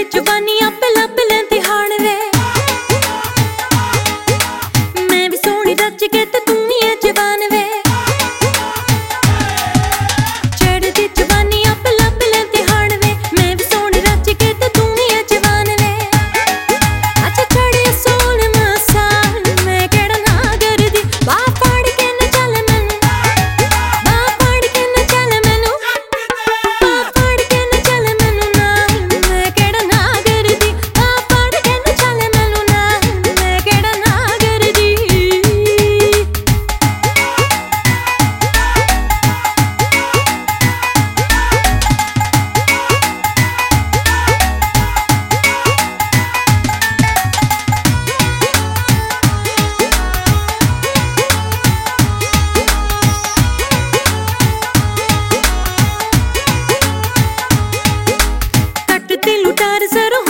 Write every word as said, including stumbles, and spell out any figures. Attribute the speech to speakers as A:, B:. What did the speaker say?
A: जवानी आपे लब लेंदी हाण वे मैं भी सोहनी रच के ते तू ही है जवान वे चढ़दी जवानी आपे लब लेंदी हाण वे मैं भी सोहनी रच के ते तू ही है जवान वे अच्छा चढ़े सोन मसाल मैं केड़ा ना करदी बा फाड़ के न चल मैनू बा फाड़ के न चल मैनू बा फाड़ के न चल मैनू नाल मैं केड़ा ना करदी बा फाड़ के न चल मैनू नाल मैं केड़ा ना करदी कट ते लुटार जरो